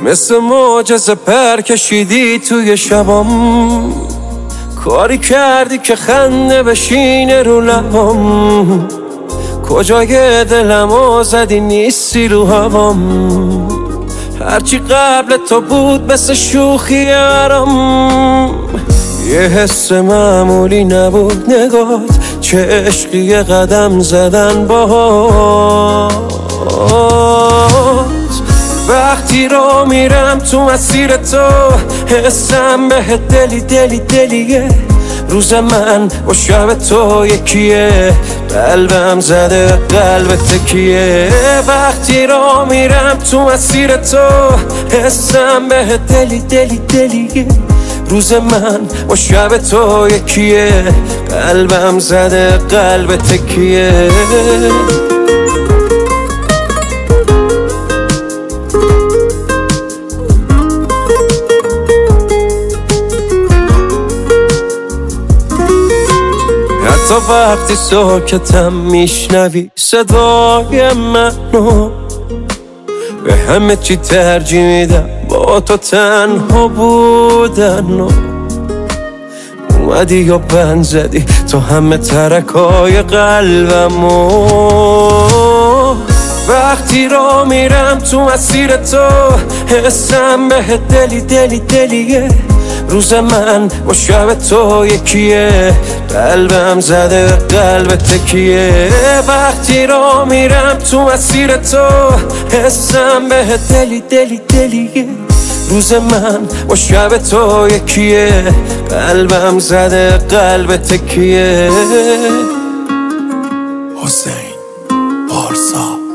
مثل معجزه پر کشیدی توی شبام، کاری کردی که خنده بشینه رو لبام، کجای دلمو زدی نیستی رو هوام، هرچی قبل تو بود مثل شوخی برام، یه حس معمولی نبود نگات، چه عشقی قدم زدن باهات، وقتی رو میرم تو مسیر تو حسم به دلیه، روز من با شب تو یکیه، قلبم زده قلب تکیه، وقتی رو میرم تو مسیر تو حسم به دلیه، روز من با شب تو یکیه، قلبم زده قلب تکیه. حتی وقتی ساکتم میشنوی صدای منو، به همه چی ترجیح میدم با تو تنها بودن، اومدی یا بند زدی تو همه ترکای قلبمو، وقتی رو میرم تو مسیر تو حسم به دلیه، روز من با شب تو یکیه، قلبم زده قلب تکیه، وقتی رو میرم تو مسیر تو حسم به دلیه، روز من با شب تو یکیه، قلبم زده قلب تکیه. حسین پارسا